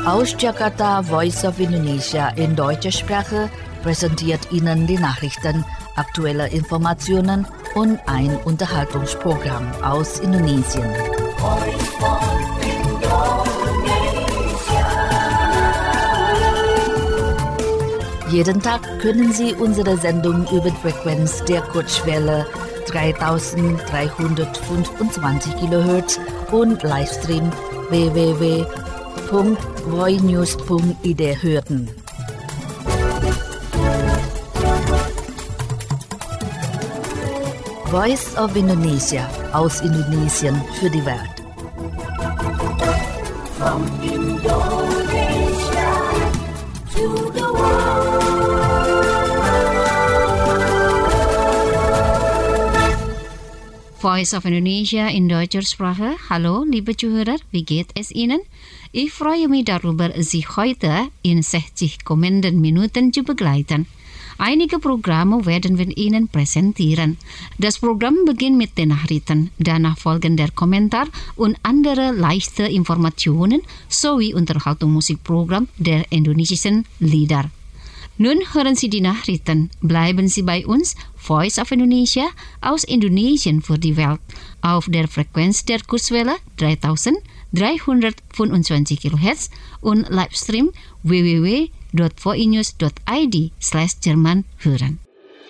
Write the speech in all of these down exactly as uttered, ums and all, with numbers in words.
Aus Jakarta, Voice of Indonesia in deutscher Sprache präsentiert Ihnen die Nachrichten, aktuelle Informationen und ein Unterhaltungsprogramm aus Indonesien. Jeden Tag können Sie unsere Sendung über die Frequenz der Kurzwelle dreitausenddreihundertfünfundzwanzig Kilohertz und Livestream w w w punkt voinews punkt i d hören. Voice of Indonesia aus Indonesien für die Welt. From Indonesia to the world. Voice of Indonesia in deutscher Sprache. Hallo, liebe Zuhörer, wie geht es Ihnen? Ich freue mich darüber, Sie heute in sechzig kommenden Minuten zu begleiten. Einige Programme werden wir Ihnen präsentieren. Das Programm beginnt mit den Nachrichten, danach folgen der Kommentar und andere leichte Informationen sowie Unterhaltungsmusikprogramm der indonesischen Lieder. Nun hören Sie die Nachrichten. Bleiben Sie bei uns, Voice of Indonesia aus Indonesien für die Welt, auf der Frequenz der Kurzwelle dreitausenddreihundertfünfundzwanzig Kilohertz und Livestream w w w punkt voinews punkt i d slash Jerman hören.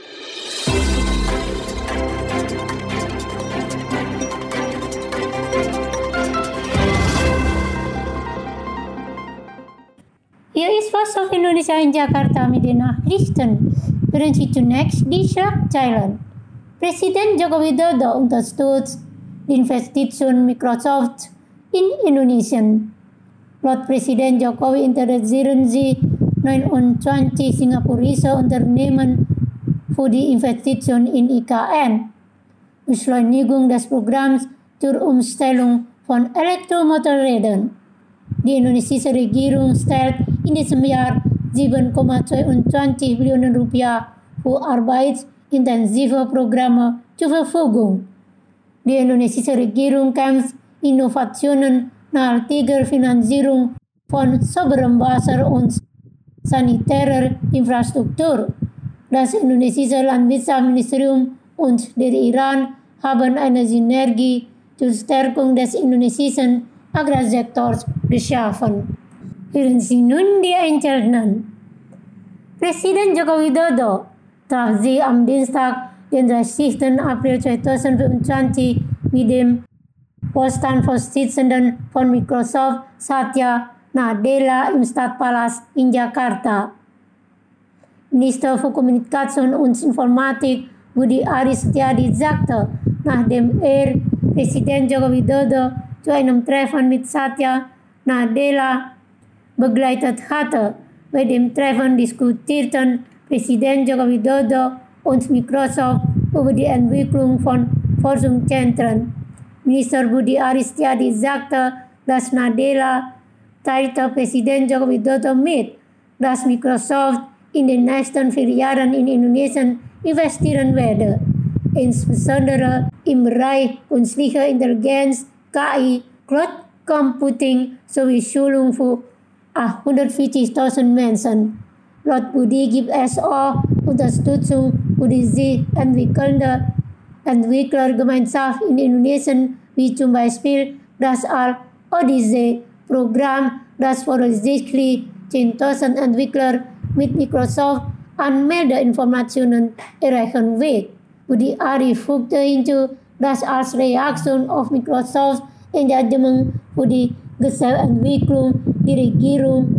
Hier ist Voice of Indonesia in Jakarta mit den Nachrichten. Hören Sie zunächst die Schlagzeilen. Presiden Joko Widodo unterstützt die Investition Microsoft in Indonesien. Laut Presiden Jokowi interessieren sie neunundzwanzig singapurische Unternehmen für die Investition in I K N. Beschleunigung des Programms zur Umstellung von Elektromotorrädern. Die indonesische Regierung stellt in diesem Jahr sieben Komma zweiundzwanzig Billionen Rupiah für arbeitsintensive Programme zur Verfügung. Die indonesische Regierung kämpft Innovationen nachhaltiger Finanzierung von sauberem Wasser und sanitärer Infrastruktur. Das indonesische Landwirtschaftsministerium und der Iran haben eine Synergie zur Stärkung des indonesischen Agrarsektors geschaffen. Hören Sie nun die Einzelnen. Presiden Joko Widodo traf sich am Dienstag, den dreißigsten April zweitausendfünfundzwanzig mit dem Vorstandsvorsitzenden von Microsoft, Satya Nadella, im Stadtpalast in Jakarta. Minister für Kommunikation und Informatik Budi Aris Setiadi sagte, nachdem er Präsident Joko Widodo zu einem Treffen mit Satya Nadella begleitet hatte. Bei dem Treffen diskutierten Präsident Joko Widodo und Microsoft über die Entwicklung von Forschungszentren. Minister Budi Aris Setiadi sagte, dass Nadella teilte Präsident Joko Widodo mit, dass Microsoft in den nächsten vier Jahren in Indonesien investieren werde, insbesondere im Bereich künstliche Intelligenz, K I, Cloud Computing sowie Schulung für achthundertvierzigtausend Menschen. Laut Budi gibt es auch Unterstützung für die sich entwickelnde Entwicklergemeinschaft in Indonesien, wie zum Beispiel das Al-Odyssey-Programm, das voraussichtlich zehntausend Entwickler mit Microsoft Anmeldeinformationen erreichen wird. Budi Aris fügte hinzu, dass als Reaktion auf Microsoft Engagement für die Geschäftsentwicklung die Regierung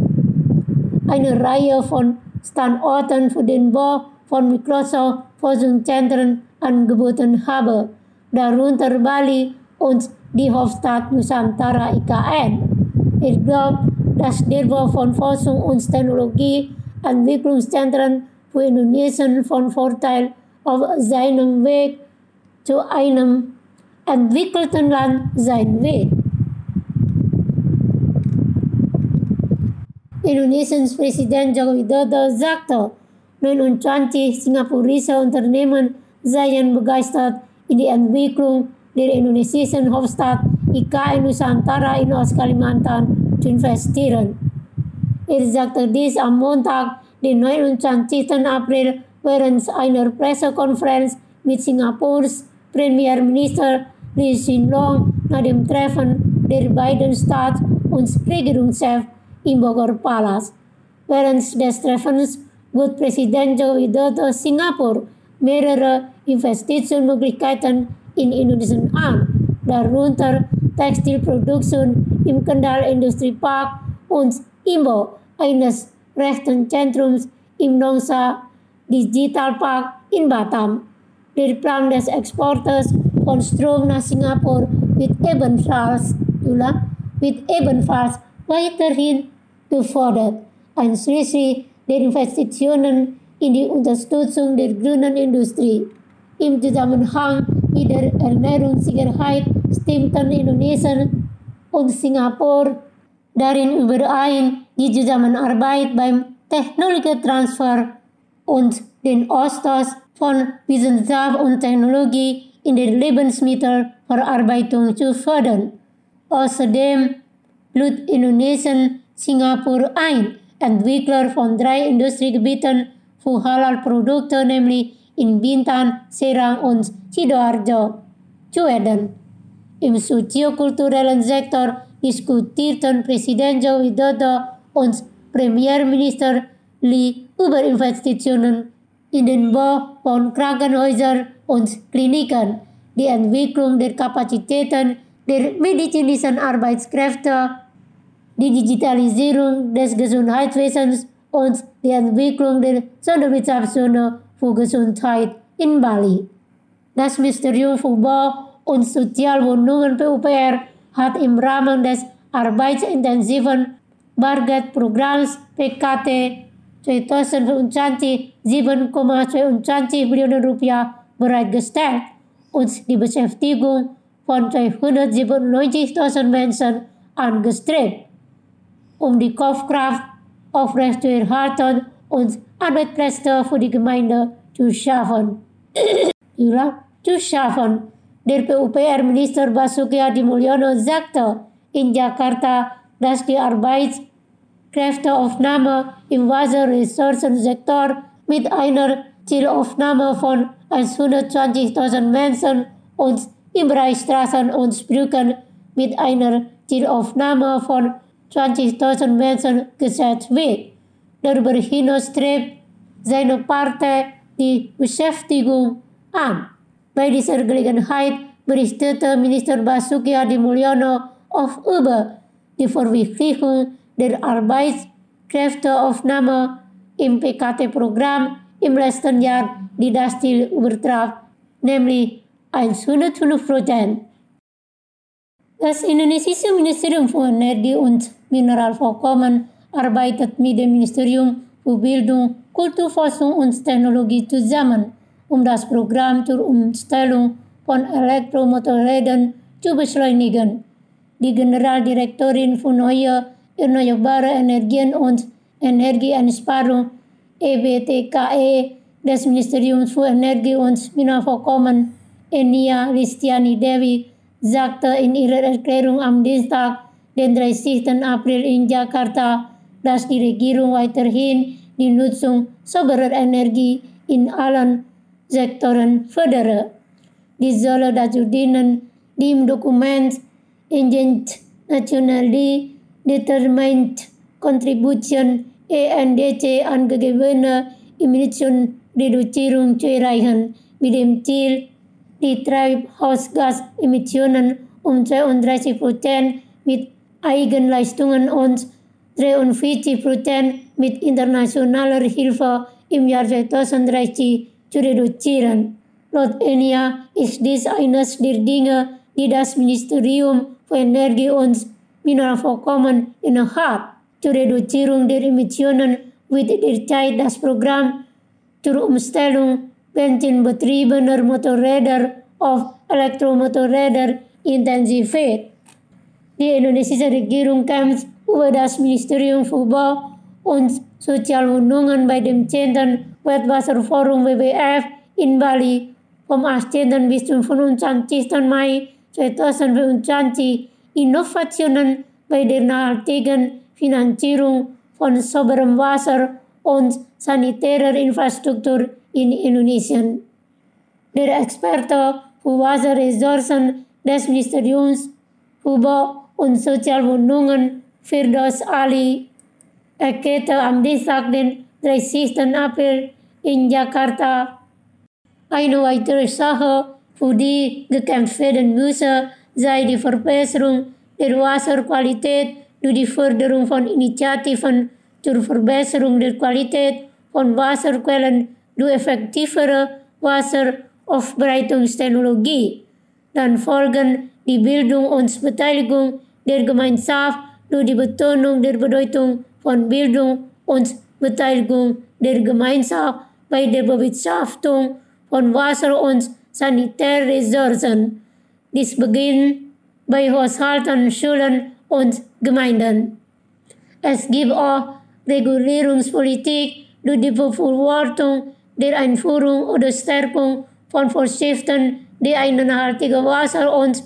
eine Reihe von Standorten für den Bau von Microsoft Forschungszentren angeboten habe, darunter Bali und die Hauptstadt Nusantara I K N. Er glaubt, dass der Bau von Forschung und Technologie-Entwicklungszentren für Indonesien von Vorteil auf seinem Weg zu einem entwickelten Land sein wird. Indonesiens Präsident Joko Widodo sagte, neunundzwanzig singapurische Unternehmen seien begeistert in die Entwicklung der indonesischen Hauptstadt I K N Nusantara in Ostkalimantan zu investieren. Er sagte dies am Montag, den neunundzwanzigsten April, während einer Pressekonferenz mit Singapurs Premierminister Lee Hsien Loong nach dem Treffen der beiden Staats- und Regierungschefs im Bogor Palace. Während des Treffens bot Präsident Joko Widodo Singapur mehrere Investitionsmöglichkeiten in Indonesia an, darunter Textilproduktion im Kendal Industriepark und Imbau eines Rechenzentrums im Nongsa Digitalpark in Batam. Der Plan des Exporters von Strom nach Singapur wird ebenfalls, wird ebenfalls weiterhin gefordert, einschließlich der Investitionen in die Unterstützung der grünen Industrie. Im Zusammenhang mit der Ernährungssicherheit stimmten Indonesien und Singapur darin überein, die Zusammenarbeit beim Technologietransfer und den Austausch von Wissenschaft und Technologie in der Lebensmittelverarbeitung zu fördern. Außerdem lud Indonesien Singapur ein, Entwickler von drei Industriegebieten für Halal-Produkte, nämlich in Bintan, Serang und Sidoarjo, zu werden. Im soziokulturellen Sektor diskutierten Präsident Joko Widodo und Premierminister Lee über Investitionen in den Bau von Krankenhäusern und Kliniken, die Entwicklung der Kapazitäten der medizinischen Arbeitskräfte, die Digitalisierung des Gesundheitswesens und die Entwicklung der Sonderwirtschaftszone für Gesundheit in Bali. Das Ministerium für Bau und Sozialwohnungen P U P R hat im Rahmen des arbeitsintensiven Barget-Programms P K T zwanzig vierundzwanzig sieben Komma zweiundzwanzig Billionen Rupiah bereitgestellt und die Beschäftigung von zweihundertsiebenundneunzigtausend Menschen angestrebt, um die Kaufkraft aufrechtzuerhalten und Arbeitsplätze für die Gemeinde zu schaffen. zu schaffen. Der P U P R-Minister Basuki Hadimulyono sagte in Jakarta, dass die Arbeitskräfteaufnahme im Wasserressourcensektor mit einer Zielaufnahme von hundertzwanzigtausend Menschen und im Bereich Straßen und Brücken mit einer Zielaufnahme von zwanzigtausend Menschen gesetzt wird. Darüber hinaus strebt seine Partei die Beschäftigung an. Bei dieser Gelegenheit berichtete Minister Basuki Hadimulyono auch über die Verwirklichung der Arbeitskräfteaufnahme im P K T-Programm im letzten Jahr, die das Ziel übertraf, nämlich hundertfünf Prozent. Das indonesische Ministerium für Energie und Mineralvorkommen arbeitet mit dem Ministerium für Bildung, Kulturforschung und Technologie zusammen, um das Programm zur Umstellung von Elektromotorrädern zu beschleunigen. Die Generaldirektorin für neue erneuerbare Energien und Energieeinsparung E B T K E des Ministeriums für Energie und Mineralvorkommen, Enia Listiani Dewi, sagte in ihrer Erklärung am Dienstag, den dreißigsten April in Jakarta, dass die Regierung weiterhin die Nutzung sauberer Energie in allen Sektoren fördere. Dies solle dazu dienen, die im Dokument Agent Nationally Determined Contribution E N D C angegebene Emissionsreduzierung zu erreichen, mit dem Ziel, die Treibhausgasemissionen um zweiunddreißig Prozent mit Eigenleistungen und dreiundvierzig Prozent mit internationaler Hilfe im Jahr zweitausenddreißig zu reduzieren. Laut Enia ist dies eines der Dinge, die das Ministerium für Energie und Mineralvorkommen innehat. Zur Reduzierung der Emissionen wird derzeit das Programm zur Umstellung benzinbetriebener Motorräder auf Elektromotorräder intensiviert. Die indonesische Regierung kämpft über das Ministerium für Bau und Sozialwohnungen bei dem zehnten Weltwasserforum W W F in Bali vom achtzehnten bis zum fünfundzwanzigsten Mai zweitausendvierundzwanzig Innovationen bei der nachhaltigen Finanzierung von sauberem Wasser und sanitärer Infrastruktur in Indonesien. Der Experte für Wasserressourcen des Ministeriums für Bau und Sozialwohnungen Firdaus Ali erklärte am Dienstag, den dreißigsten April in Jakarta, eine weitere Sache, für die gekämpft werden müsse, sei die Verbesserung der Wasserqualität durch die Förderung von Initiativen zur Verbesserung der Qualität von Wasserquellen durch effektivere Wasseraufbereitungstechnologie. Dann folgen die Bildung und Beteiligung der Gemeinschaft durch die Betonung der Bedeutung von Bildung und Beteiligung der Gemeinschaft bei der Bewirtschaftung von Wasser- und Sanitärressourcen. Dies beginnt bei Haushalten, Schulen und Gemeinden. Es gibt auch Regulierungspolitik durch die Befürwortung der Einführung oder Stärkung von Vorschriften, die eine nachhaltige Wasser- und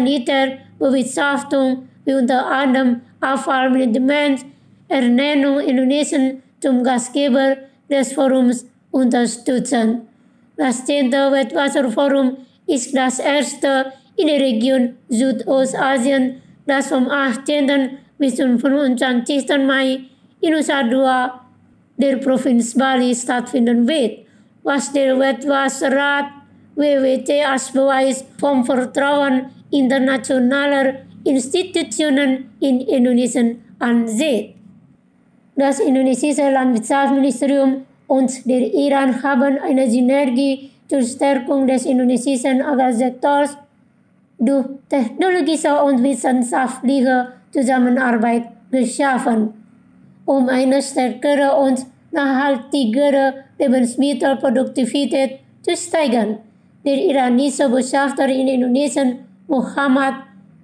Sanitärbewirtschaftung wie unter anderem Abfallmanagement, Ernennung Indonesien zum Gastgeber des Forums unterstützen. Das zehnte Weltwasserforum ist das erste in der Region Südostasien, das vom achtzehnten bis zum fünfundzwanzigsten Mai in Nusa Dua, der Provinz Bali, stattfinden wird, was der Weltwasserrat W W T als Beweis vom Vertrauen internationaler Institutionen in Indonesien ansieht. Das indonesische Landwirtschaftsministerium und der Iran haben eine Synergie zur Stärkung des indonesischen Agrarsektors durch technologische und wissenschaftliche Zusammenarbeit geschaffen, um eine stärkere und nachhaltigere Lebensmittelproduktivität zu steigern. Der iranische Botschafter in Indonesien, Muhammad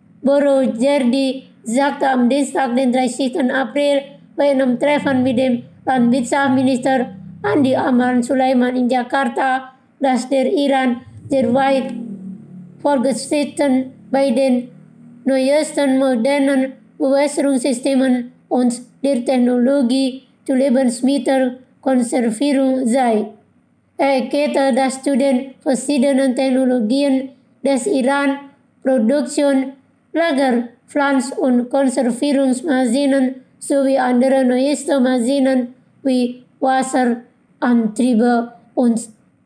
Borojerdi, sagte am Dienstag, den dreißigsten April, bei einem Treffen mit dem Landwirtschaftsminister Andi Amran Sulaiman in Jakarta, dass der Iran sehr weit fortgeschritten bei den neuesten modernen Bewässerungssystemen und der Technologie zur Lebensmittelkonservierung sei. Er erklärte, dass zu den verschiedenen Technologien des Iran Produktion, Lager, Pflanz- und Konservierungsmaschinen sowie andere neueste Maschinen wie Wasserantriebe und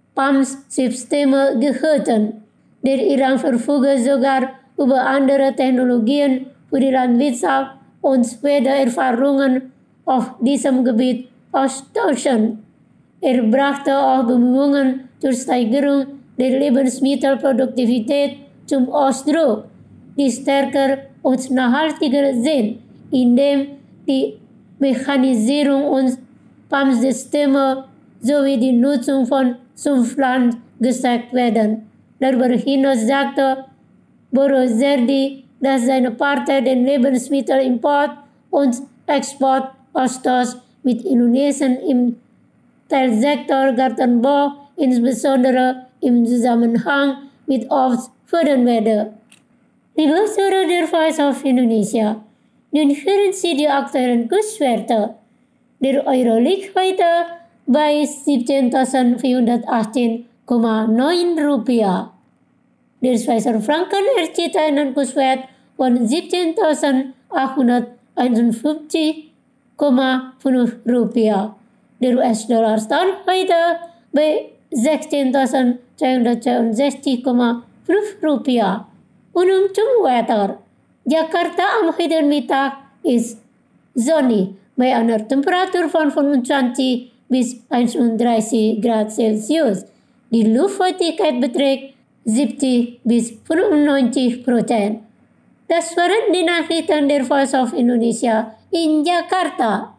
Pumpsysteme gehörten. Der Iran verfügt sogar über andere Technologien für die Landwirtschaft und werde Erfahrungen auf diesem Gebiet austauschen. Er brachte auch Bemühungen zur Steigerung der Lebensmittelproduktivität zum Ausdruck, die stärker und nachhaltiger sind, indem die Mechanisierung und Pumpsysteme sowie die Nutzung von Sumpfland gestärkt werden. Darüber hinaus sagte Borojerdi, dass seine Partei den Lebensmittelimport und Exportaustausch mit Indonesien im Teilsektor Gartenbau, insbesondere im Zusammenhang mit Obst, fördern werde. Liebe Hörer der Voice of Indonesia, nun hören Sie die aktuellen Kurswerte. Der Euro liegt heute bei siebzehntausendvierhundertachtzehn Komma neun Rupiah. Der Schweizer Franken erzielt einen Kurswert von siebzehntausendachthunderteinundfünfzig Komma fünf Rupiah. Der U S-Dollar stand heute bei sechzehntausendzweihundertzweiundsechzig Komma fünf Rupiah. Und zum Wetter. Jakarta am heutigen Mittag ist sonnig bei einer Temperatur von fünfundzwanzig bis einunddreißig Grad Celsius. Die Luftfeuchtigkeit beträgt siebzig bis fünfundneunzig Prozent. Das waren die Nachrichten der Voice of Indonesia in Jakarta.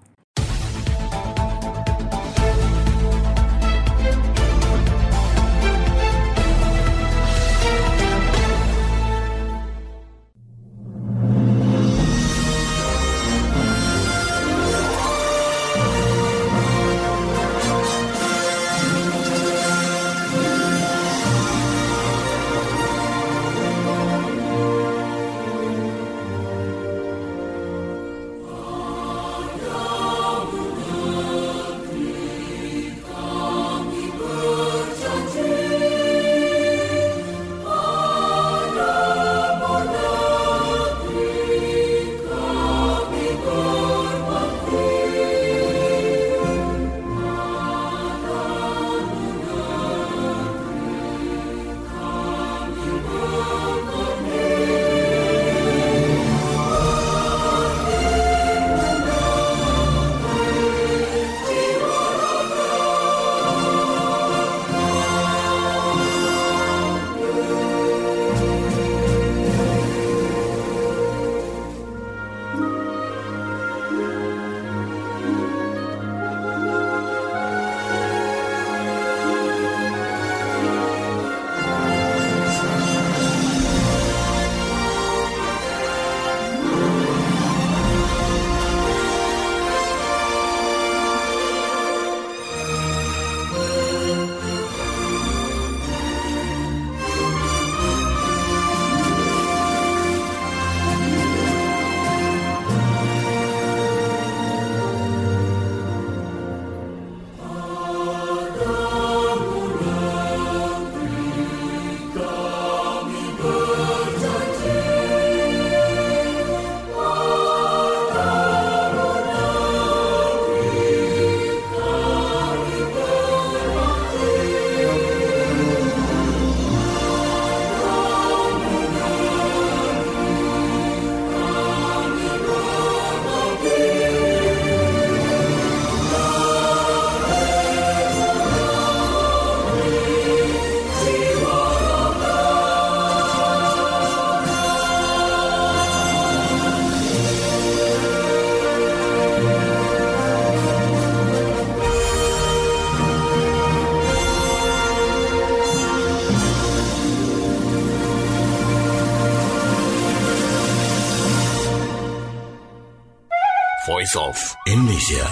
Voice of Indonesia.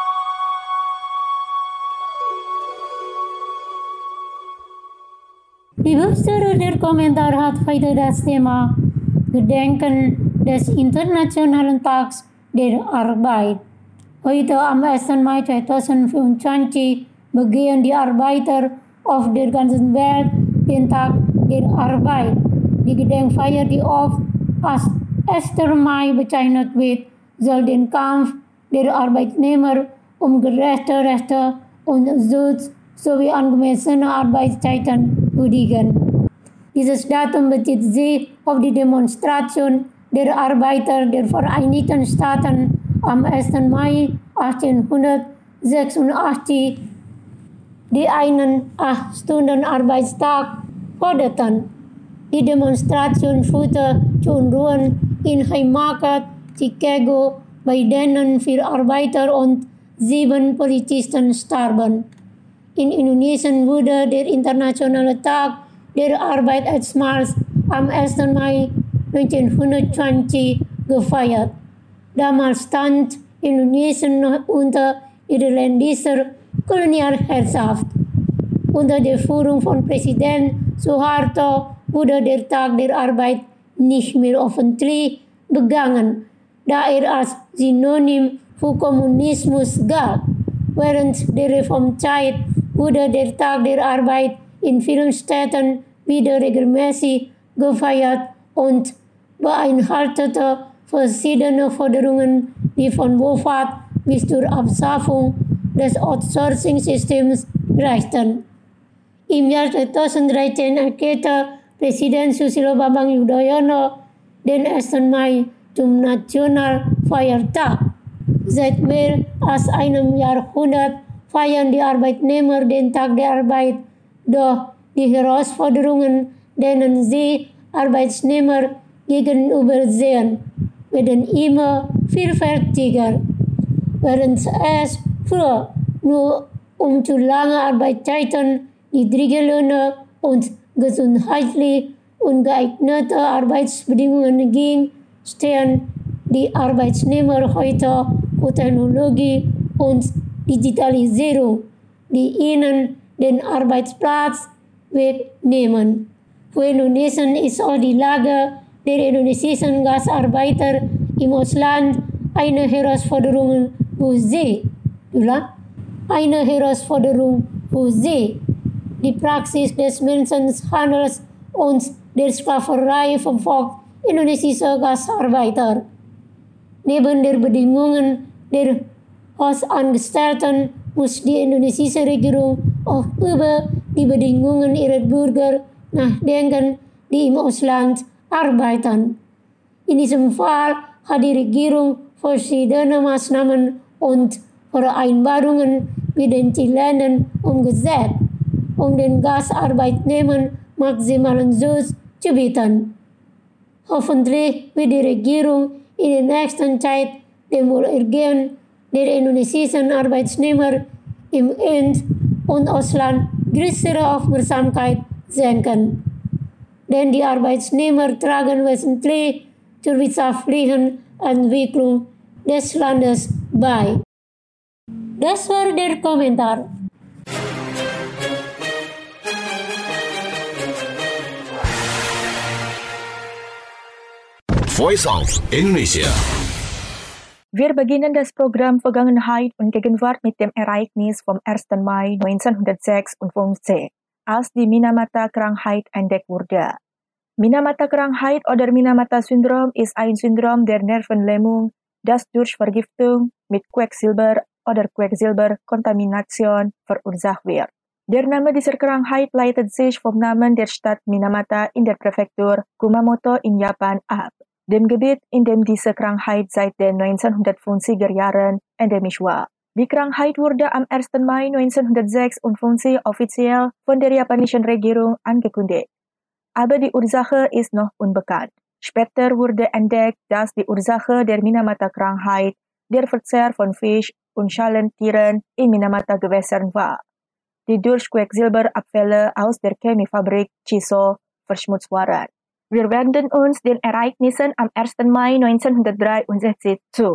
Liebe Hörer, der Kommentar hat heute das Thema Gedenken des Internationalen Tags der Arbeit. Heute am ersten Mai zweitausendvierundzwanzig begehen die Arbeiter auf der ganzen Welt den Tag der Arbeit. Die Gedenkfeier, die oft als erster Mai bezeichnet wird, soll den Kampf der Arbeitnehmer um gerechte Rechte und Schutz sowie angemessene Arbeitszeiten würdigen. Dieses Datum bezieht sich auf die Demonstration der Arbeiter der Vereinigten Staaten am ersten Mai achtzehnhundertsechsundachtzig, die einen acht Stunden Arbeitstag forderten. Die Demonstration führte zu Unruhen in Haymarket, Chicago, bei denen vier Arbeiter und sieben Polizisten starben. In Indonesien wurde der Internationale Tag der Arbeit erstmals am ersten Mai neunzehnhundertzwanzig gefeiert. Damals stand Indonesien noch unter niederländischer Kolonialherrschaft. Unter der Führung von Präsident Suharto wurde der Tag der Arbeit nicht mehr öffentlich begangen, da er als Synonym für Kommunismus galt. Während der Reformzeit wurde der Tag der Arbeit in vielen Städten wieder regelmäßig gefeiert und beinhaltete verschiedene Forderungen, die von Wohlfahrt bis zur Abschaffung des Outsourcing-Systems reichten. Im Jahr zweitausenddreizehn erklärte Präsident Susilo Bambang Yudhoyono den ersten Mai zum Nationalfeiertag. Seit mehr als einem Jahrhundert feiern die Arbeitnehmer den Tag der Arbeit, doch die Herausforderungen, denen sie Arbeitnehmer gegenüber sehen, werden immer vielfältiger. Während es früher nur um zu lange Arbeitszeiten, niedrige Löhne und gesundheitlich ungeeignete Arbeitsbedingungen ging, stehen die Arbeitnehmer heute für Technologie und Digitalisierung, die ihnen den Arbeitsplatz wegnehmen. Für Indonesien ist auch die Lage der indonesischen Gastarbeiter im Ausland eine Herausforderung für sie. Eine Herausforderung für sie. Die Praxis des Menschenhandels und der Sklaverei verfolgt indonesische Gastarbeiter. Neben den Bedingungen der Hausangestellten muss die indonesische Regierung auch über die Bedingungen ihrer Bürger nachdenken, die im Ausland arbeiten. In diesem Fall hat die Regierung verschiedene Maßnahmen und Vereinbarungen mit den Ländern umgesetzt, um den Gastarbeitnehmern maximalen Schutz zu bieten. Hoffentlich wird die Regierung in der nächsten Zeit dem Wohlergehen der indonesischen Arbeitnehmer im In- und Ausland größere Aufmerksamkeit schenken. Denn die Arbeitnehmer tragen wesentlich zur wirtschaftlichen Entwicklung des Landes bei. Das war der Kommentar. Voice of Indonesia. Wir beginnen das Programm Vergangenheit und Gegenwart mit dem Ereignis vom ersten Mai neunzehnhundertsechsundfünfzig, als die Minamata-Krankheit entdeckt wurde. Minamata-Krankheit oder Minamata-Syndrom ist ein Syndrom der Nervenlähmung, das durch Vergiftung mit Quecksilber oder Quecksilberkontamination verursacht wird. Der Name dieser Krankheit leitet sich vom Namen der Stadt Minamata in der Präfektur Kumamoto in Japan ab, dem Gebiet, in dem diese Krankheit seit den neunzehnhundertfünfziger Jahren endemisch war. Die Krankheit wurde am ersten Mai neunzehnhundertsechsundfünfzig offiziell von der japanischen Regierung angekündigt. Aber die Ursache ist noch unbekannt. Später wurde entdeckt, dass die Ursache der Minamata-Krankheit der Verzehr von Fisch- und Schalentieren in Minamata-Gewässern war, die durch Quecksilberabfälle aus der Chemiefabrik Chiso verschmutzt waren. Wir wenden uns den Ereignissen am ersten Mai neunzehnhundertdreiundsechzig zu.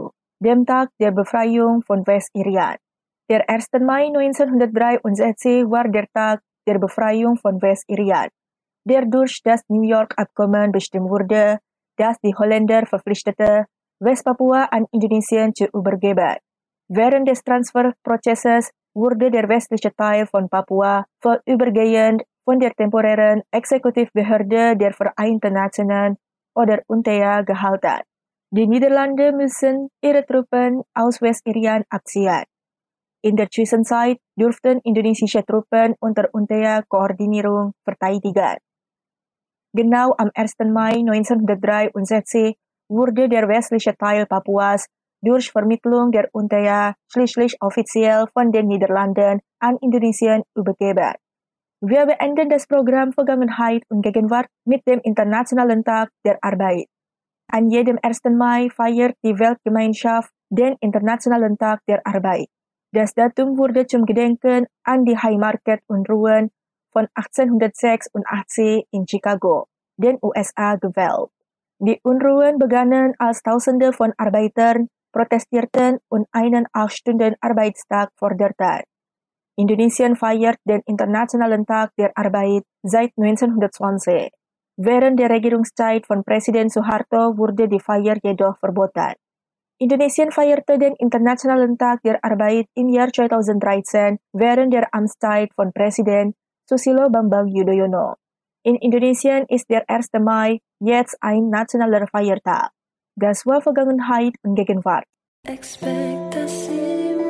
Demtag der Befreiung von West-Irian. Der ersten Mai neunzehnhundertdreiundsechzig war der Tag der Befreiung von West-Irian, der durch das New York-Abkommen bestimmt wurde, das die Holländer verpflichtete, Westpapua an Indonesien zu übergeben. Während des Transferprozesses wurde der westliche Teil von Papua vorübergehend von der temporären Exekutivbehörde der Vereinten Nationen oder U N T A A gehalten. Die Niederlande müssen ihre Truppen aus West-Irian abziehen. In der Zwischenzeit durften indonesische Truppen unter U N T A A-Koordinierung verteidigen. Genau am ersten Mai neunzehnhundertdreiundsechzig wurde der westliche Teil Papuas durch Vermittlung der U N T A A schließlich offiziell von den Niederlanden an Indonesien übergeben. Wir beenden das Programm Vergangenheit und Gegenwart mit dem Internationalen Tag der Arbeit. An jedem ersten Mai feiert die Weltgemeinschaft den Internationalen Tag der Arbeit. Das Datum wurde zum Gedenken an die Haymarket-Unruhen von achtzehnhundertsechsundachtzig in Chicago, den U S A, gewählt. Die Unruhen begannen, als Tausende von Arbeitern protestierten und einen acht-Stunden-Arbeitstag forderten. Indonesien feiert den Internationalen Tag der Arbeit seit neunzehnhundertzwanzig. Während der Regierungszeit von Präsident Suharto wurde die Feier jedoch verboten. Indonesien feierte den Internationalen Tag der Arbeit im Jahr zweitausenddreizehn während der Amtszeit von Präsident Susilo Bambang Yudhoyono. In Indonesien ist der erste Mai jetzt ein nationaler Feiertag. Das war Vergangenheit und Gegenwart. Ekspektasimu,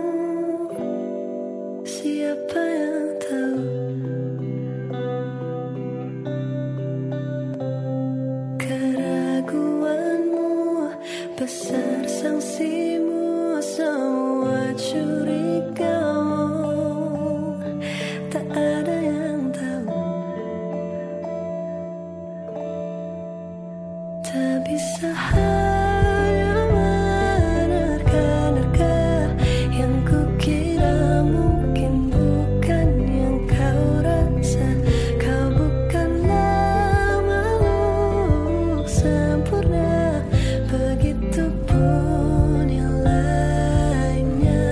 siapa yang tahu? Keraguanmu, besar sanksimu, semua curigamu, tak ada yang tahu. Tak bisa hanya menerka-nerka, yang kukira mungkin bukan yang kau rasa. Kau bukanlah makhluk sempurna, begitupun yang lainnya.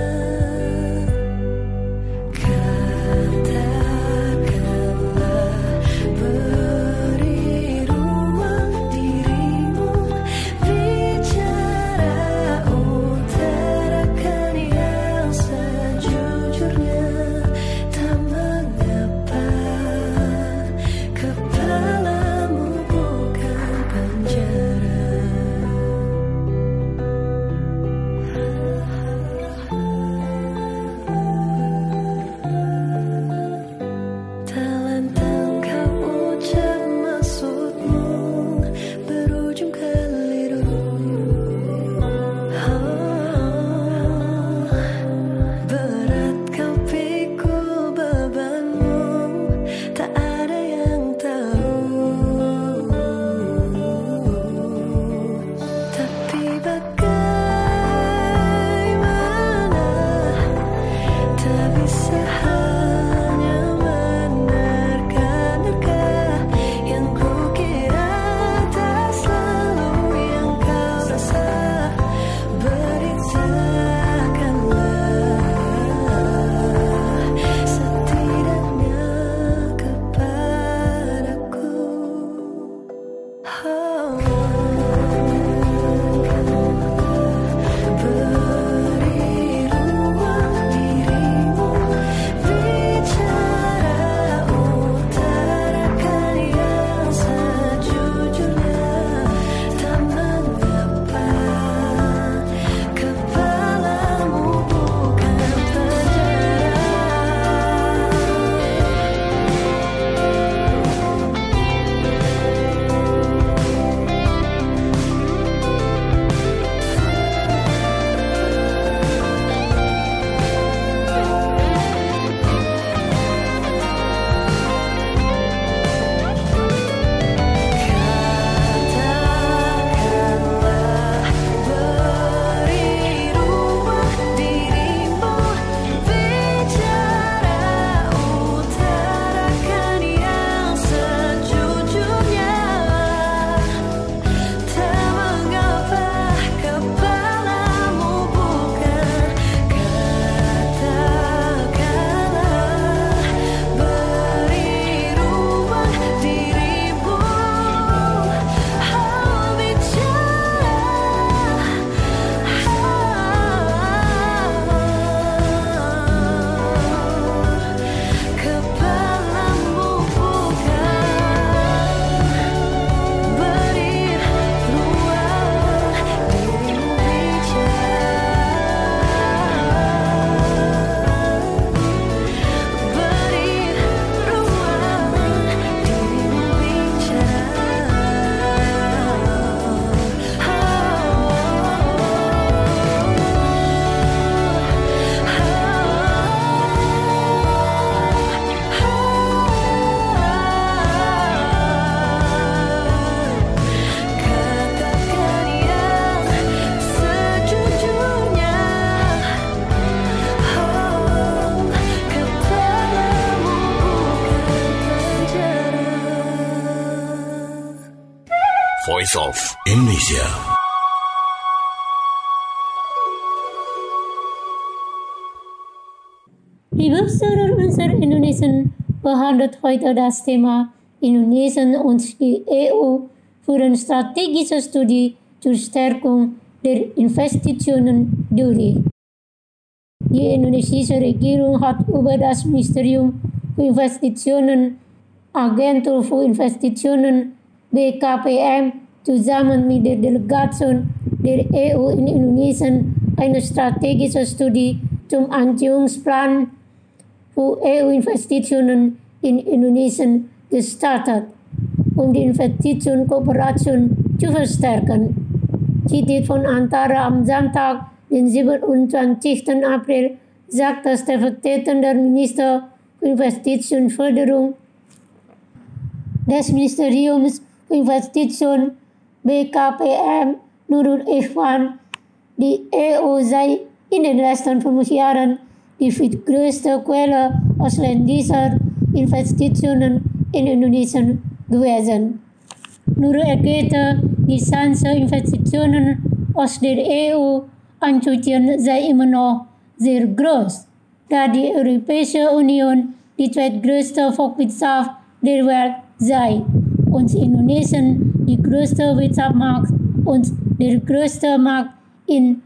Katakanlah, beri ruang dirimu, bicara, utarakan yang sejujurnya. Tak mengapa kepalamu bukan penjara. Tak lantang kau ucap maksudmu, berujung keliru. Oh, berat kau pikul bebanmu, tak ada yang tahu. Tapi bagaimana, tak bisa hanya menerka-nerka, yang kukira tak selalu yang kau rasa. Beritakanlah setidaknya kepadaku. Oh, beri ruang dirimu, bicara, utarakan yang sejujurnya. Tak mengapa kepalamu bukan penjara. Voice of Indonesia. Liebe Zuhörer unserer Indonesian behandelt heute das Thema Indonesien und die E U für eine strategische Studie zur Stärkung der Investitionen durch. Die indonesische Regierung hat über das Ministerium für Investitionen, Agentur für Investitionen B K P M zusammen mit der Delegation der E U in Indonesien eine strategische Studie zum Anziehungsplan für E U-Investitionen in Indonesien gestartet, um die Investitionskooperation zu verstärken. Zitat von Antara am Sonntag, den siebenundzwanzigsten April, sagte stellvertretender Minister für Investitionsförderung des Ministeriums für Investition B K P M Nurul Ikhwan, die E U sei in den letzten fünf Jahren die viertgrößte Quelle ausländischer Investitionen in Indonesien gewesen. Nurul erklärte, die Chance Investitionen aus der E U anzuziehen sei immer noch sehr groß, da die Europäische Union die zweitgrößte Volkswirtschaft der Welt sei und Indonesien die größte Wirtschaftsmarkt und der größte Markt in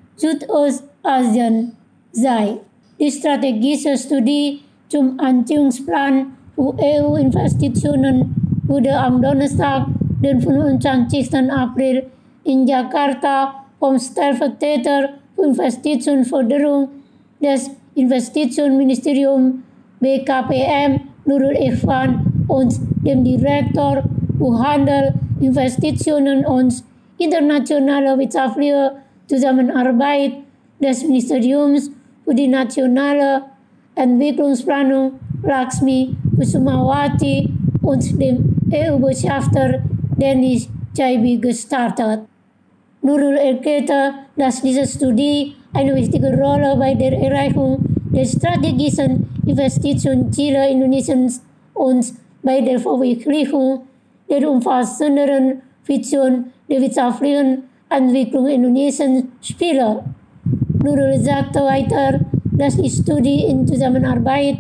Südostasien sei. Die strategische Studie zum Anziehungsplan für E U-Investitionen wurde am Donnerstag, den fünfundzwanzigsten April in Jakarta vom Stellvertreter für Investitionsförderung des Investitionsministeriums B K P M Nurul Ikhwan und dem Direktor für Handel, Investitionen und internationale wirtschaftliche Zusammenarbeit des Ministeriums für die nationale Entwicklungsplanung Laxmi Kusumawati und dem E U-Botschafter Dennis Chaibi gestartet. Nurul erklärte, dass diese Studie eine wichtige Rolle bei der Erreichung der strategischen Investitionsziele Indonesiens und bei der Verwirklichung der umfassenderen Vision der wirtschaftlichen Entwicklung Indonesiens spiele. Nurul sagte weiter, dass die Studie in Zusammenarbeit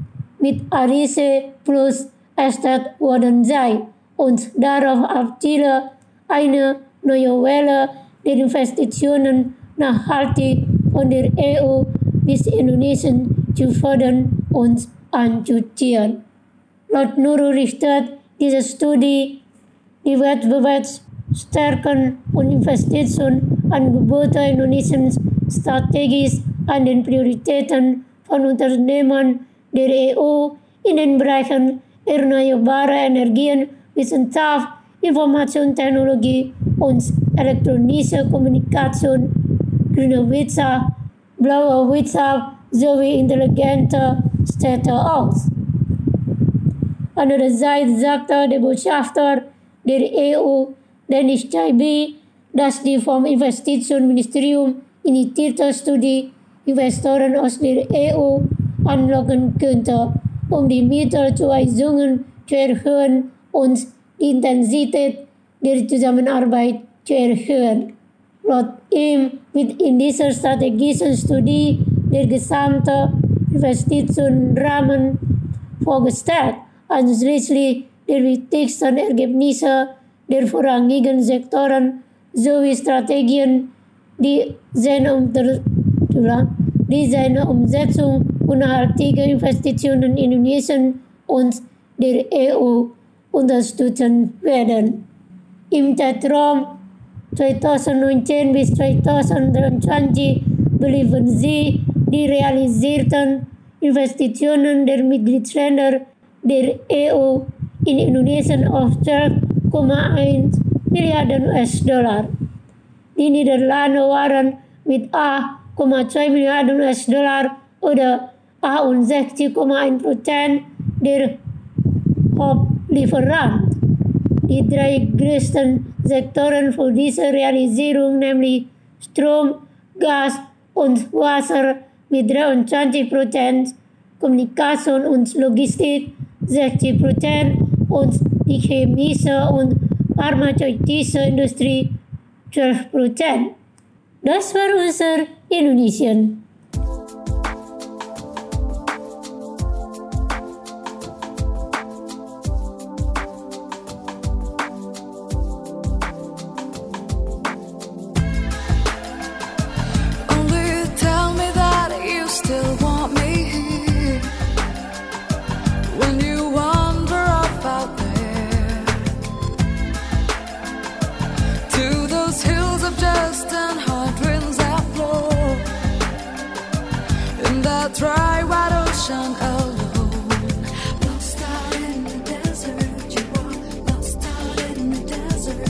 mit Arise Plus erstellt worden sei und darauf abziele, eine neue Welle der Investitionen nachhaltig von der E U bis Indonesien zu fördern und anzuziehen. Laut Nurul richtet diese Studie die Wettbewerbsstärken und Investitionsangebote Indonesiens strategisch an den Prioritäten von Unternehmen der E U in den Bereichen erneuerbare Energien, Wissenschaft, Informationstechnologie und elektronische Kommunikation, grüne Wirtschaft, blaue Wirtschaft sowie intelligente Städte aus. Andererseits sagte der Botschafter der E U, Dennis Chaibi, dass die vom Investitionsministerium initiierte Studie Investoren aus der E U anlocken könnte, um die Mittelzuweisungen zu erhöhen und die Intensität der Zusammenarbeit zu erhöhen. Laut ihm wird in dieser strategischen Studie der gesamte Investitionsrahmen vorgestellt, einschließlich der wichtigsten Ergebnisse der vorrangigen Sektoren sowie Strategien, die seine, Unter- die seine Umsetzung und nachhaltige Investitionen in Indonesien und der E U unterstützen werden. Im Zeitraum zweitausendneunzehn bis zweitausenddreiundzwanzig belieben sie die realisierten Investitionen der Mitgliedsländer der E U in Indonesien auf zwölf Komma eins Milliarden U S-Dollar. Die Niederlande waren mit acht Komma zwei Milliarden U S-Dollar oder achtundsechzig Komma eins Prozent der Hauptlieferant. Die drei größten Sektoren für diese Realisierung, nämlich Strom, Gas und Wasser mit dreiundzwanzig Prozent, Kommunikation und Logistik sechzig Prozent und die chemische und farmaceutische industrie twaalf persen. Das war unser Indonesian. Dry white ocean alone, lost out in the desert. You are lost out in the desert.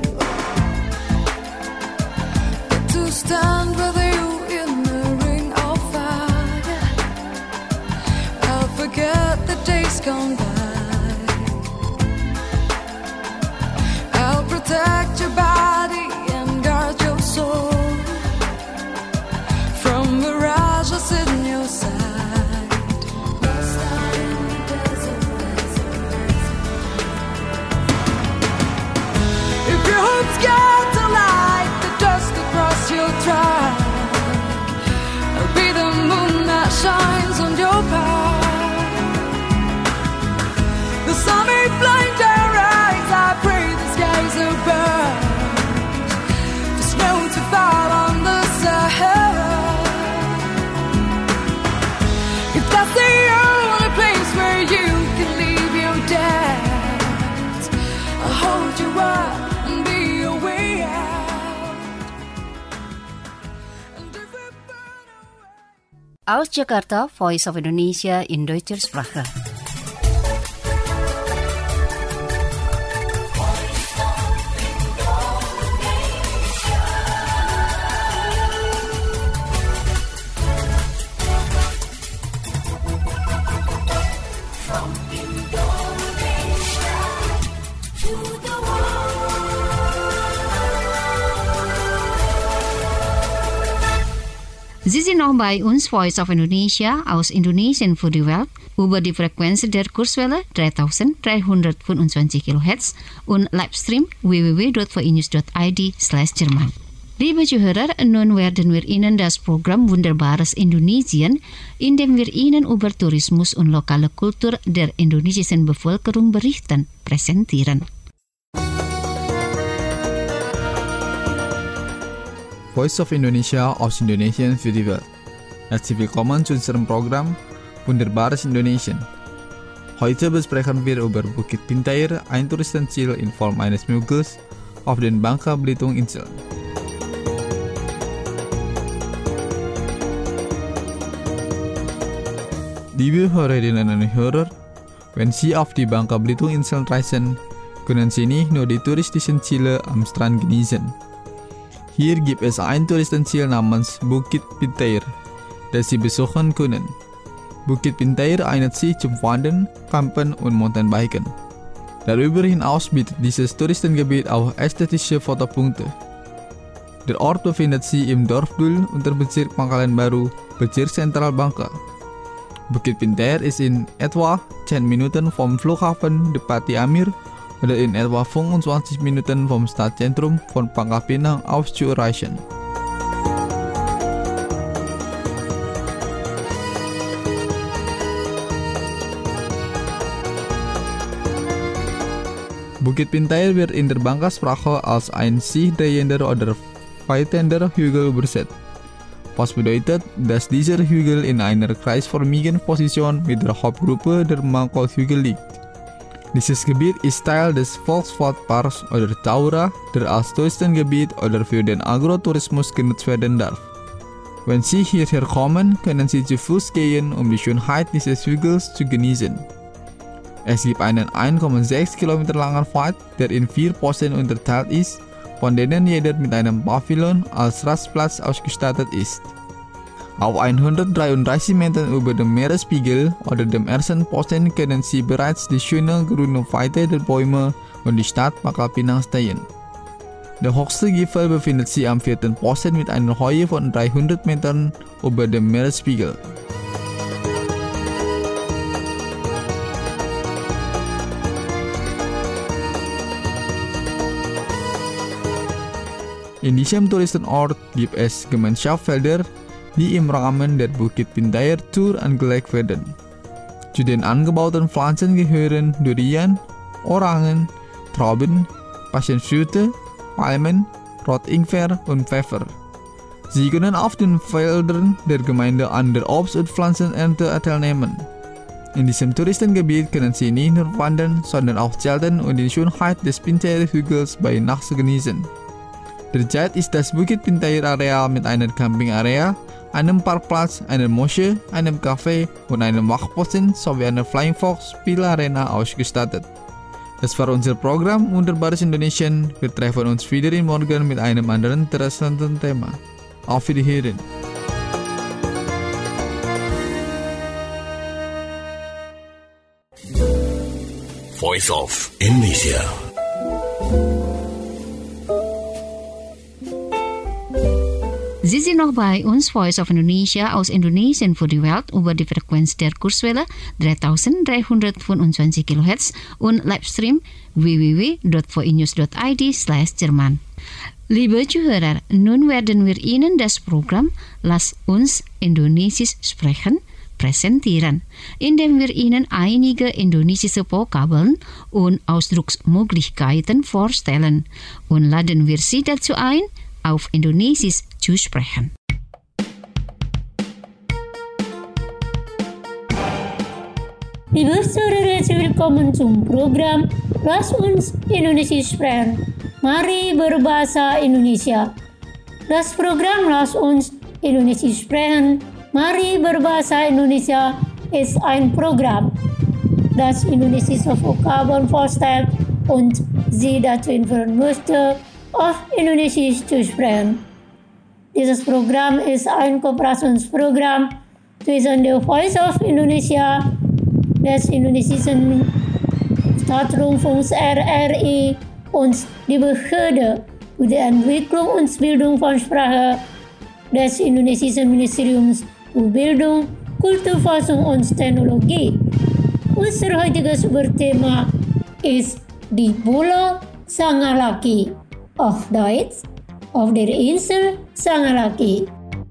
But to stand with you in the ring of fire, I'll forget the days gone by. I'll protect your body and guard your soul from mirages in your sight. Lost out in the desert, desert, desert. If your hope's got to light the dust across your track, I'll be the moon that shines on your path. The sun may blind your eyes, I pray the skies are burned for snow to fall on the Sahara. That's the only place where you can leave your debt. I'll hold you up and be your way out. And if we burn away... Aus Jakarta, Voice of Indonesia in Deutscher Sprache. Sie sind noch bei uns, Voice of Indonesia, aus Indonesien für die Welt, über die Frequenz der Kurswelle dreitausenddreihundertfünfundzwanzig Kilohertz und Livestream w w w punkt v i news punkt i d slash Jerman. Liebe Zuhörer, nun werden wir Ihnen das Programm Wunderbares Indonesien, in dem wir Ihnen über Tourismus und lokale Kultur der indonesischen Bevölkerung berichten, präsentieren. Voice of Indonesia aus Indonesien für die Welt. Herzlich willkommen zu unserem Programm Wunderbares Indonesien. Heute besprechen wir über Bukit Pintair, ein Touristenziel in Form eines Hügels auf den Bangka Belitung-Inseln. Liebe Hörerinnen und Hörer, wenn Sie auf die Bangka Belitung-Inseln reisen, können Sie nicht nur die touristischen Ziele am Strand genießen. Hier gibt es ein Touristenziel namens Bukit Pintair, das Sie besuchen können. Bukit Pintair eignet sich zum Wandern, Campen und Mountainbiken. Darüber hinaus bietet dieses Touristengebiet auch ästhetische Fotopunkte. Der Ort befindet sich im Dorf Dul unter Bezirk Pangkalan Baru, Bezirk Sentral Bangka. Bukit Pintair ist in etwa zehn Minuten vom Flughafen Depati Amir oder in etwa fünfundzwanzig Minuten vom Stadtzentrum von Pangkal Pinang aus zu erreichen. Bukit Pintair wird in der Bangka-Sprache als ein sich drehender oder faltender Hügel übersetzt, was bedeutet, dass dieser Hügel in einer kreisförmigen Position mit der Hauptgruppe der Mangkol-Hügel liegt. Dieses Gebiet ist Teil des Volkswaldparks oder Taura, der als Touristengebiet oder für den Agrotourismus genutzt werden darf. Wenn Sie hierher kommen, können Sie zu Fuß gehen, um die Schönheit dieses Hügels zu genießen. Es gibt einen eins Komma sechs Kilometer langen Pfad, der in vier Posten unterteilt ist, von denen jeder mit einem Pavillon als Rastplatz ausgestattet ist. Auf hundertdreiunddreißig Metern über dem Meeresspiegel oder dem ersten Posten können Sie bereits die schöne grüne Weite der Bäume und die Stadt Pangkal Pinang sehen. Der höchste Gipfel befindet sich am vierten Posten mit einer Höhe von dreihundert Metern über dem Meeresspiegel. In diesem Touristenort gibt es Gemeinschaftsfelder, die im Rahmen der Bukit Bintayar Tour angelegt werden. Zu den angebauten Pflanzen gehören Durian, Orangen, Trauben, Passionsfrüchte, Palmen, Rotingwer und Pfeffer. Sie können auf den Feldern der Gemeinde an der Obst- und Pflanzenernte teilnehmen. In diesem Touristengebiet können Sie nicht nur wandern, sondern auch zelten und die Schönheit des Bintayar-Hügels bei Nacht genießen. Derzeit ist das Bukit Bintayar-Areal mit einem Campingarea, einem Parkplatz, einer Moschee, einem Café und einem Wachposten sowie einer Flying Fox Spielarena ausgestattet. Das war unser Programm Wunderbares Indonesien. Wir treffen uns wieder in morgen mit einem anderen interessanten Thema. Auf Wiederhören. Voice of Indonesia. Sie sind noch bei uns, Voice of Indonesia aus Indonesien für die Welt über die Frequenz der Kurzwelle dreitausenddreihundertfünfundzwanzig Kilohertz und Livestream w w w punkt voinews punkt i d slash Jerman. Liebe Zuhörer, nun werden wir Ihnen das Programm Lass uns Indonesisch sprechen präsentieren, indem wir Ihnen einige indonesische Vokabeln und Ausdrucksmöglichkeiten vorstellen und laden wir Sie dazu ein, auf Indonesisch zu sprechen. Liebe Zuhörer, willkommen zum Programm Lass uns Indonesisch sprechen. Mari berbahasa Indonesia. Das Programm Lass uns Indonesisch sprechen. Mari berbahasa Indonesia ist ein Programm, das indonesische Vokabeln vorstellt und Sie dazu informieren möchte, auf Indonesisch zu sprechen. Dieses Programm ist ein Kooperationsprogramm zwischen der Voice of Indonesia, des indonesischen Staatsrundfunks R R I und die Behörde für die Entwicklung und Bildung von Sprache des indonesischen Ministeriums für Bildung, Kulturforschung und Technologie. Unser heutiges Überthema ist die Pulau Sangalaki, auf Deutsch auf der Insel Sangalaki.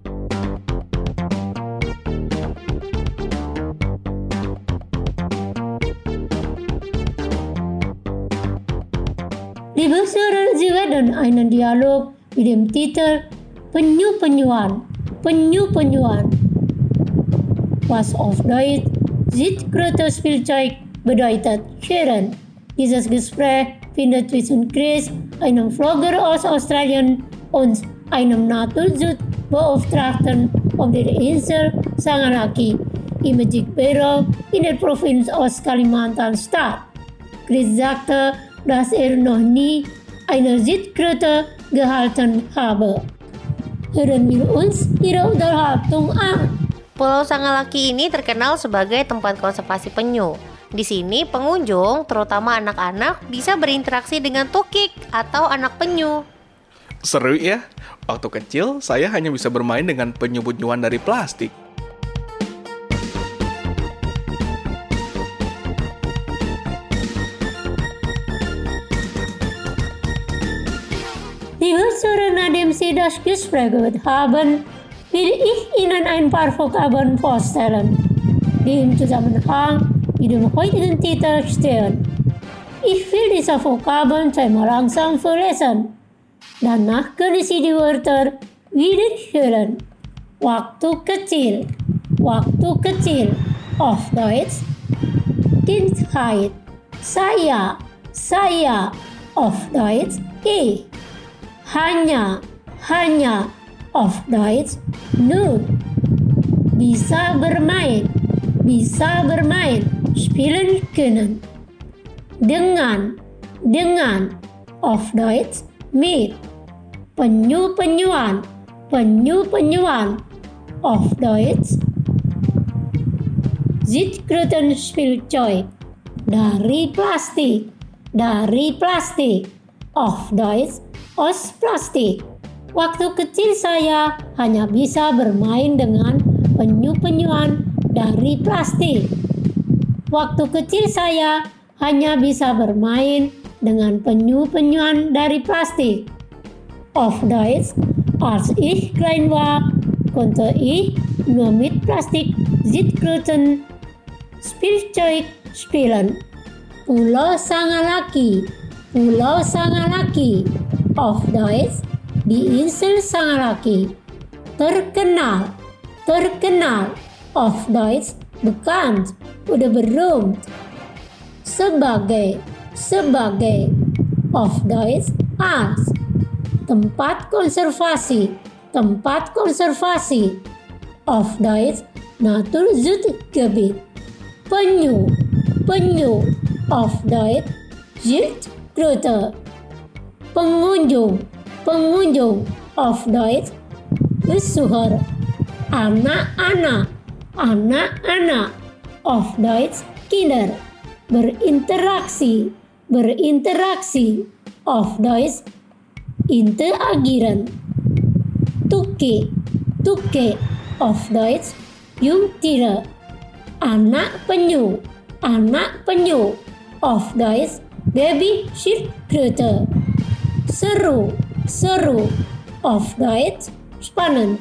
Liebe Zuhörer, Sie werden einen Dialog mit dem Titel Penyu-Penyuan, Penyu-Penyuan, was auf Deutsch Sittkröte Spielzeug bedeutet, hören. Dieses Gespräch findet zwischen Chris, einem Vlogger aus Australien, und einem Naturschutzbeauftragten auf der Insel Sangalaki im Majikbero in der Provinz Ost Kalimantan statt. Chris sagte, dass er noch nie eine Sittkröte gehalten habe. Hören wir uns ihre Unterhaltung an. Pulau Sangalaki ini terkenal sebagai tempat konservasi penyu. Di sini pengunjung, terutama anak-anak, bisa berinteraksi dengan tukik atau anak penyu. Seru ya, waktu kecil saya hanya bisa bermain dengan penyu-penyuan dari plastik. Liebe Zuhörer, nachdem Sie das Gespräch gehört haben, will ich Ihnen ein paar Vokabeln vorstellen, die im Zusammenhang mit dem heutigen Titel stehen. Ich will diese Vokabeln zweimal langsam vorlesen. Danach können Sie die Wörter wieder hören. Waktu kecil, waktu kecil, auf Deutsch Kindheit. Saya, saya, auf Deutsch ich. Hanya, hanya, auf Deutsch nur. Bisa bermain, bisa bermain, spielen können. Dengan, dengan, auf Deutsch mit. Penyu-penyuan, penyu-penyuan, auf Deutsch Sittkrötenspielzeug, dari plastik, dari plastik, auf Deutsch aus Plastik. Waktu kecil saya hanya bisa bermain dengan penyu-penyuan dari plastik. Waktu kecil saya hanya bisa bermain dengan penyu-penyuan dari plastik. of Deutsch, als ich klein war, konnte ich nur mit Plastik-Schildkröten Spielzeug spielen. Pulau Sangalaki, Pulau Sangalaki, of Deutsch, die Insel Sangalaki. Terkenal, terkenal, of Deutsch, bekannt oder berühmt. Sebagai, sebagai, of Deutsch, als. Tempat konservasi, tempat konservasi, of Deutsch, Naturschutzgebiet. Penyu, penyu, of Deutsch, Schildkröte. Pengunjung, pengunjung, of Deutsch, Besucher. Anak-anak, anak-anak, of Deutsch, Kinder. Berinteraksi, berinteraksi, of Deutsch, interagieren. Tuke, tuke, of Deutsch, Jungtiere. Anak penyu, anak penyu, of Deutsch, Baby-Schildkröte. Seru, seru, of Deutsch, spannend.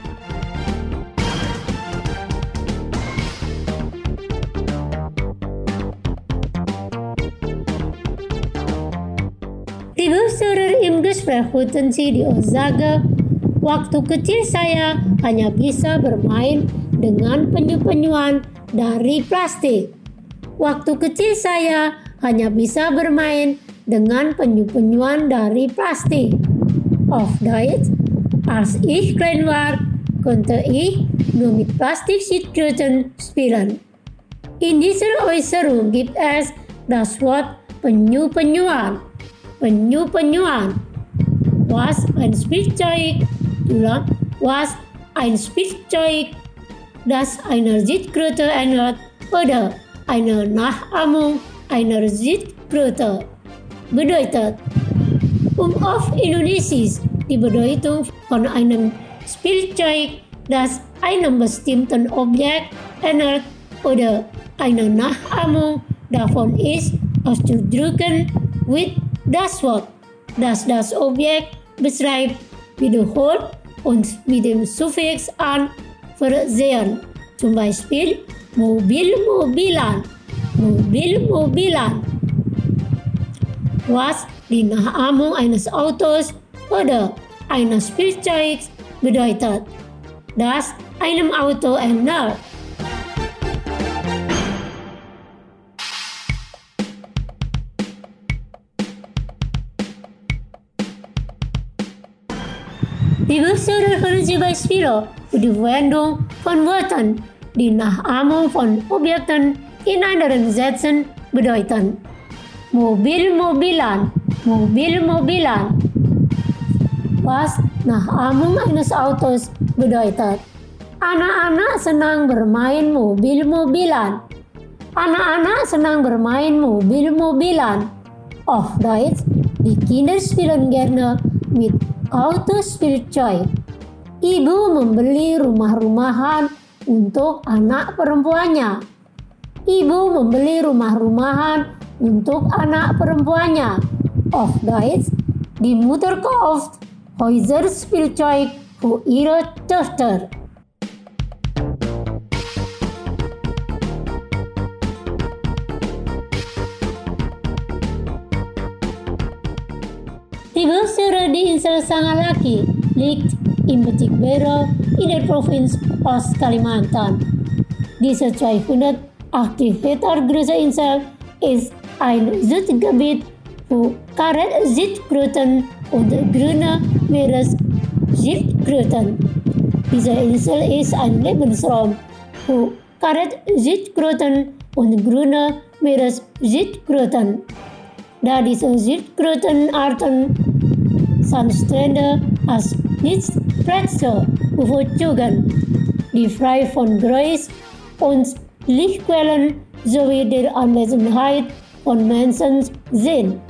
Liebe Hörer im Gespräch hutan Sie di Osaka. Waktu kecil saya hanya bisa bermain dengan penyu-penyuan dari plastik. Waktu kecil saya hanya bisa bermain dengan penyu-penyuan dari plastik. Auf Deutsch, als ich klein war, konnte ich nur mit Plastik-Schildkröten spielen. In dieser Äußerung gibt es das Wort penyu-penyuan. Penyu-penyuan. Was ein Spielzeug, ulang, was ein Spielzeug, das einer Schildkröte ähnelt oder eine Nachahmung einer Schildkröte. Bedeutet, um auf Indonesisch die Bedeutung von einem Spielzeug, das einem bestimmten Objekt ähnelt oder eine Nachahmung davon ist, auszudrücken, wird das Wort, das das Objekt beschreibt, wiederholt und mit dem Suffix an versehen. Zum Beispiel Mobil-Mobilan, Mobil-Mobilan. Was die Nachahmung eines Autos oder eines Spielzeugs bedeutet, das einem Auto ähnelt. Die Hörer hören Sie Beispiele für die Verwendung von Wörtern, die Nachahmung von Objekten in anderen Sätzen bedeuten. Mobil-Mobilan, Mobil-Mobilan. Was Nachahmung eines Autos bedeutet. Anak-anak senang bermain mobil-mobilan. Anak-anak senang bermain mobil-mobilan. Auf Deutsch, die Kinder spielen gerne mit Autospielzeug. Ibu membeli rumah-rumahan untuk anak perempuannya. Ibu membeli rumah-rumahan untuk anak perempuannya. Auf Deutsch, die Mutter kauft Häuserspielzeug für ihre Tochter. Die Höhere die Insel Sangalaki liegt im Batik-Bero in der Provinz Ostkalimantan. Diese zweihundertachtzig Hektar große Insel ist ein Schutzgebiet für Karet-Schildkröten und grüne Meeresschildkröten. Diese Insel ist ein Lebensraum für Karet-Schildkröten und grüne Meeresschildkröten. Da diese Schildkrötenarten Sandstrände als Nistplätze bevorzugen, die frei von Geräusch und Lichtquellen sowie der Anwesenheit von Menschen sind.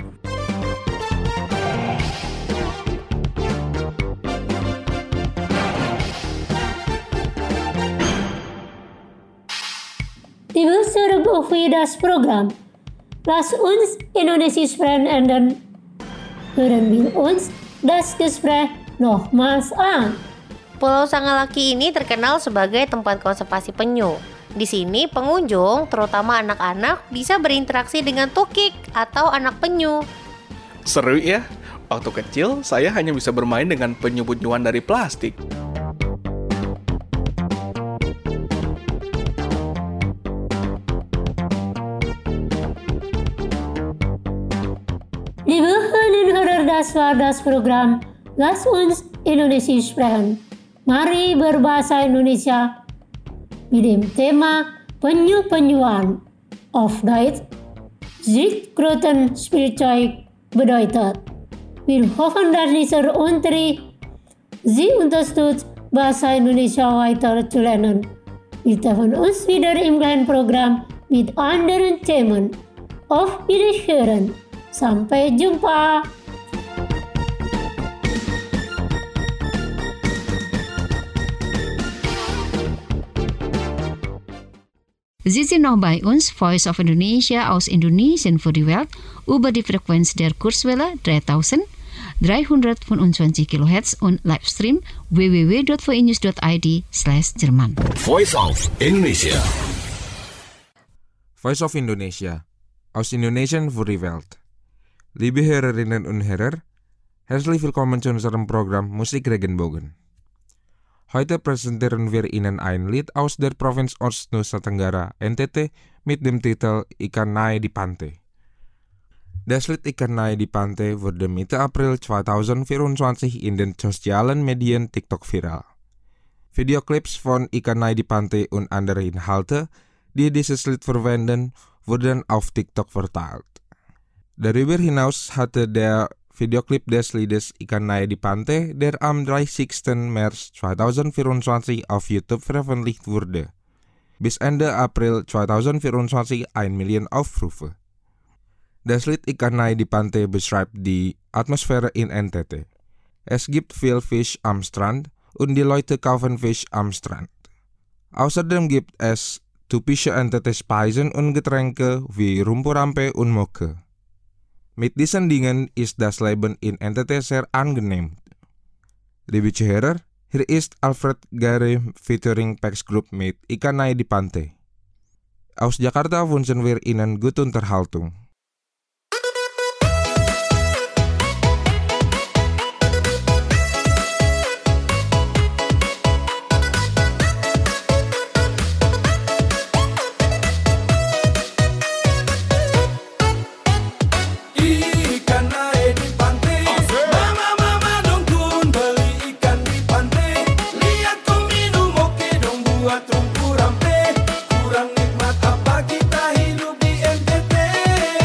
Die Höhere für das Programm. Lass uns Indonesisch sprechen ändern. Hören wir uns das Gespräch nochmals an. Pulau Sangalaki ini terkenal sebagai tempat konservasi penyu. Di sini pengunjung, terutama anak-anak, bisa berinteraksi dengan tukik atau anak penyu. Seru ya? Waktu kecil, saya hanya bisa bermain dengan penyu-penyuan dari plastik. Liebe Hörerinnen das war das Programm Lass uns Indonesisch sprechen. Mari berbahasa Indonesia mit dem Thema Penyu-Penyuan. Auf Deutsch, Schildkröten Spielzeug bedeutet. Wir hoffen, dass dieser Unterricht Sie unterstützt, Bahasa Indonesia weiter zu lernen. Wir treffen uns wieder im gleichen Programm mit anderen Themen. Auf Wiederhören. Sampai jumpa. Sie sind noch bei uns, Voice of Indonesia aus Indonesien für die Welt, über die Frequenz der Kurzwelle dreitausenddreihundertfünfundzwanzig Kilohertz und Livestream w w w dot v news dot i d slash Jerman. Voice of Indonesia. Voice of Indonesia aus Indonesien für die Welt. Liebe Hörerinnen und Hörer, herzlich willkommen zu unserem Programm Musik Regenbogen. Heute präsentieren wir Ihnen ein Lied aus der Provinz Ost-Nusa Tenggara, N T T, mit dem Titel Ikan Nai di Pantai. Das Lied Ikan Nai di Pantai wurde Mitte April zweitausendvierundzwanzig in den sozialen Medien TikTok viral. Videoclips von Ikan Nai di Pantai und andere Inhalte, die dieses Lied verwenden, wurden auf TikTok verteilt. Darüber hinaus hatte der Videoclip des Liedes Ikan Nai di Pantai, der am dreißigsten März zweitausendvierundzwanzig auf YouTube veröffentlicht wurde, bis Ende April zweitausendvierundzwanzig eine Million Aufrufe. Das Lied Ikan Nai di Pantai beschreibt die Atmosphäre in N T T. Es gibt viel Fisch am Strand und die Leute kaufen Fisch am Strand. Außerdem gibt es typische N T T-Speisen und Getränke wie Rumpurampe und Moke. Mit diesen Dingen ist das Leben in N T T sehr angenehm. Liebe Zuhörer, hier ist Alfred Gare featuring Pex Group mit Ikan Nai di Pantai. Aus Jakarta wünschen wir Ihnen gute Unterhaltung. Kurang nikmat apa kita hidup di N T T.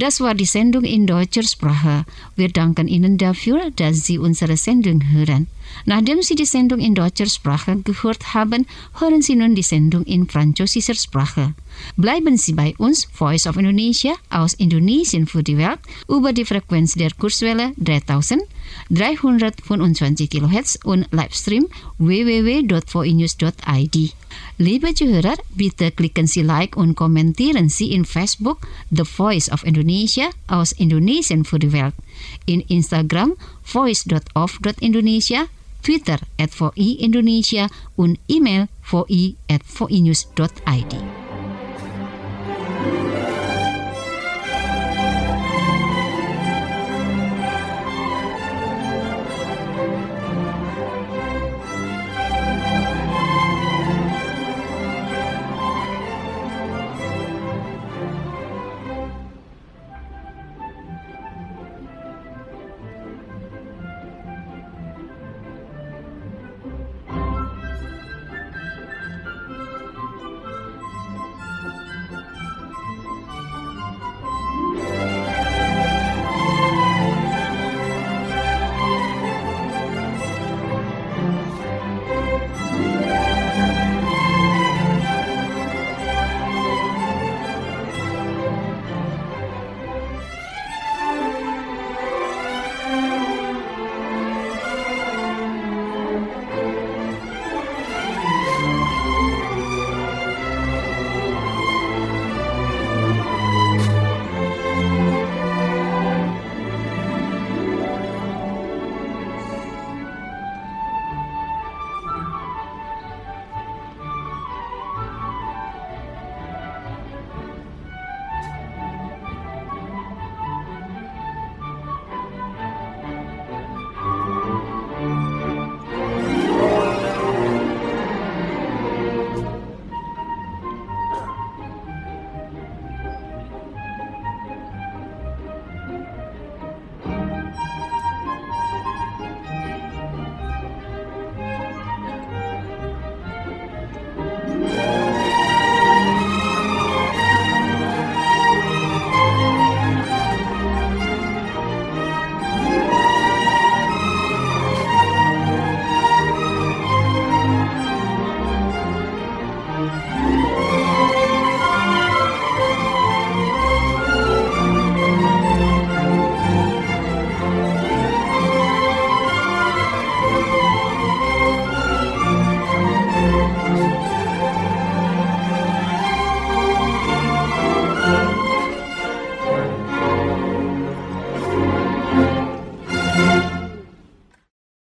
Das war die Sendung in deutscher Sprache. Wir danken Ihnen dafür, dass Sie unsere Sendung hören. Nachdem Sie die Sendung in deutscher Sprache gehört haben, hören Sie nun die Sendung in französischer Sprache. Bleiben Sie bei uns, Voice of Indonesia aus Indonesien für die Welt, über die Frequenz der Kurzwelle dreitausenddreihundertfünfundzwanzig Kilohertz und Livestream w w w dot voinews dot i d. Liebe Zuhörer, bitte klicken Sie Like und kommentieren Sie in Facebook The Voice of Indonesia aus Indonesien für die Welt, in Instagram voice dot of dot indonesia, Twitter at voi indonesia und E-Mail voi at voinews dot i d.